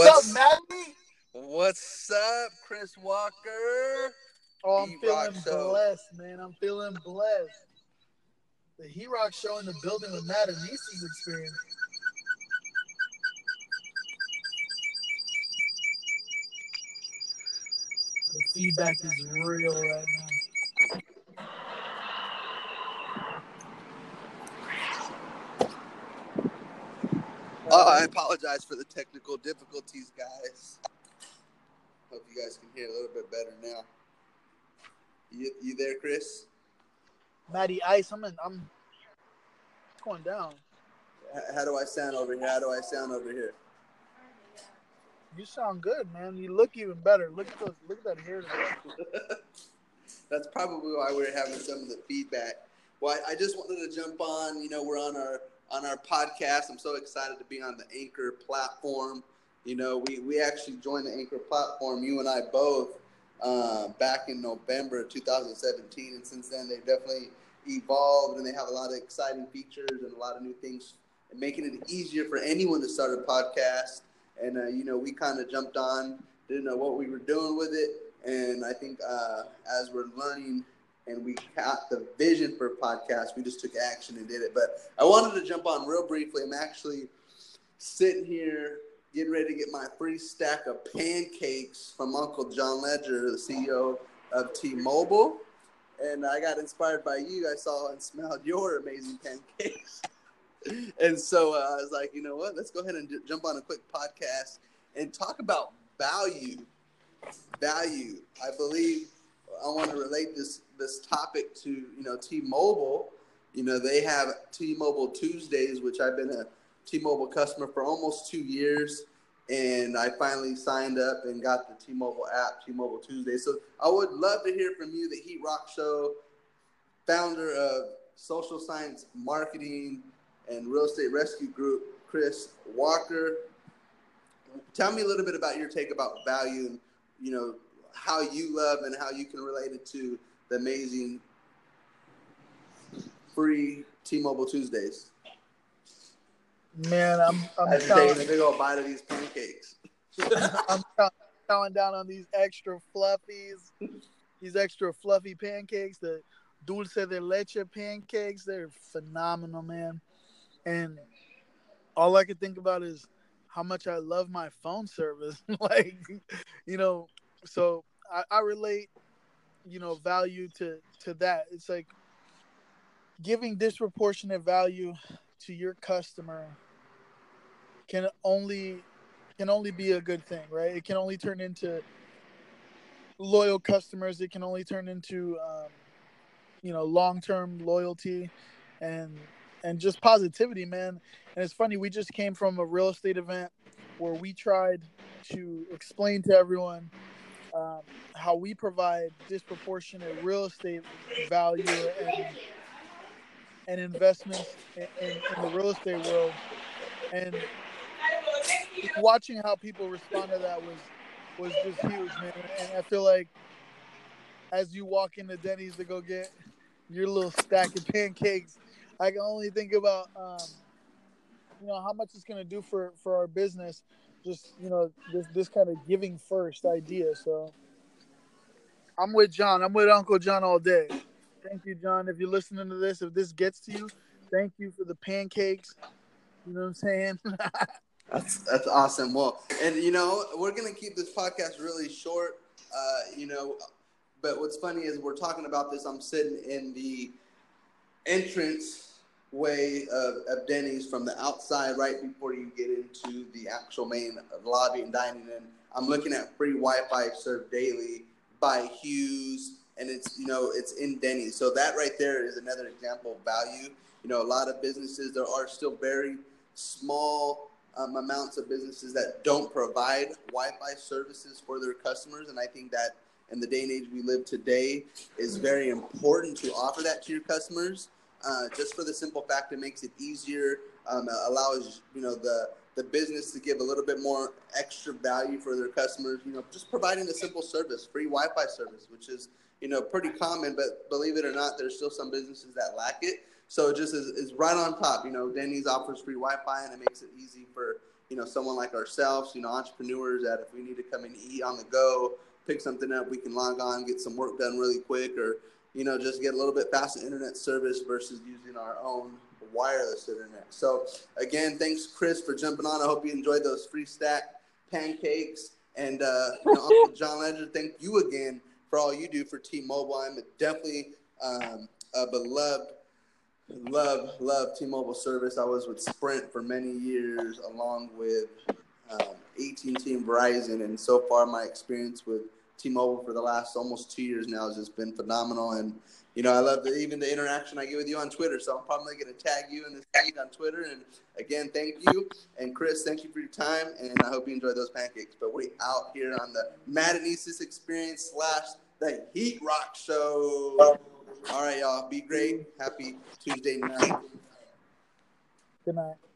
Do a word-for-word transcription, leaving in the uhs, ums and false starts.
What's up, Maddie? What's up, Chris Walker? Oh, I'm Heat Rock feeling Show. blessed, man. I'm feeling blessed. The Heat Rock Show in the building with Matt and Niecy's experience. The feedback is real right now. Oh, I apologize for the technical difficulties, guys. Hope you guys can hear a little bit better now. You, you there, Chris? Maddie Ice, I'm in, I'm going down. H- how do I sound over here? How do I sound over here? You sound good, man. You look even better. Look at those. Look at that hair. That's probably why we're having some of the feedback. Well, I, I just wanted to jump on. You know, we're on our on our podcast. I'm so excited to be on the Anchor platform. You know, we, we actually joined the Anchor platform, you and I both, uh, back in November of two thousand seventeen. And since then, they've definitely evolved, and they have a lot of exciting features and a lot of new things, and making it easier for anyone to start a podcast. And, uh, you know, we kind of jumped on, didn't know what we were doing with it. And I think uh, as we're learning and we got the vision for a podcast, we just took action and did it. But I wanted to jump on real briefly. I'm actually sitting here getting ready to get my free stack of pancakes from Uncle John Ledger, the C E O of T-Mobile. And I got inspired by you. I saw and smelled your amazing pancakes. And so uh, I was like, you know what? Let's go ahead and j- jump on a quick podcast and talk about value. Value. I believe I want to relate this this topic to, you know, T-Mobile. You know, they have T-Mobile Tuesdays, which I've been a T-Mobile customer for almost two years. And I finally signed up and got the T-Mobile app, T-Mobile Tuesday. So I would love to hear from you, the Heat Rock Show, founder of Social Science Marketing and Real Estate Rescue Group, Chris Walker. Tell me a little bit about your take about value and, you know, how you love and how you can relate it to the amazing free T-Mobile Tuesdays. Man, I'm I'm I'm taking a big old bite of these pancakes. I'm chowing down on these extra fluffies, these extra fluffy pancakes, the dulce de leche pancakes. They're phenomenal, man. And all I can think about is how much I love my phone service. Like, you know, so I, I relate, you know, value to, to that. It's like giving disproportionate value to your customer can only can only be a good thing, right? It can only turn into loyal customers. It can only turn into, um, you know, long-term loyalty and and just positivity, man. And it's funny, we just came from a real estate event where we tried to explain to everyone um, how we provide disproportionate real estate value and and investments in, in, in the real estate world. And just watching how people respond to that was was just huge, man. And I feel like as you walk into Denny's to go get your little stack of pancakes, I can only think about um, you know, how much it's gonna do for, for our business. Just, you know, this this kind of giving first idea. So I'm with John. I'm with Uncle John all day. Thank you, John. If you're listening to this, if this gets to you, thank you for the pancakes. You know what I'm saying? That's that's awesome. Well, and you know, we're gonna keep this podcast really short. Uh, you know, but what's funny is we're talking about this. I'm sitting in the entrance way of, of Denny's from the outside, right before you get into the actual main lobby and dining. And I'm looking at free Wi-Fi served daily by Hughes, and it's, you know, it's in Denny's. So that right there is another example of value. You know, a lot of businesses, there are still very small um, amounts of businesses that don't provide Wi-Fi services for their customers. And I think that in the day and age we live today is very important to offer that to your customers, uh, just for the simple fact it makes it easier, um, allows, you know, the, the business to give a little bit more extra value for their customers, you know, just providing a simple service, free Wi-Fi service, which is, you know, pretty common, but believe it or not, there's still some businesses that lack it. So it just is, is right on top. You know, Denny's offers free Wi-Fi, and it makes it easy for, you you know, someone like ourselves, you know, entrepreneurs that if we need to come and eat on the go, pick something up, we can log on, get some work done really quick, or, you know, just get a little bit faster internet service versus using our own wireless internet. So again, thanks Chris for jumping on. I hope you enjoyed those free stack pancakes. And uh, you know, Uncle John Ledger, thank you again for all you do for T-Mobile. I'm definitely um, a beloved, love, love T-Mobile service. I was with Sprint for many years, along with um, A T and T and Verizon, and so far my experience with T-Mobile for the last almost two years now has just been phenomenal. And you know, I love the, even the interaction I get with you on Twitter. So I'm probably going to tag you in this feed on Twitter. And again, thank you. And Chris, thank you for your time. And I hope you enjoy those pancakes. But we're out here on the Madanesis Experience slash the Heat Rock Show. All right, y'all. Be great. Happy Tuesday night. Good night.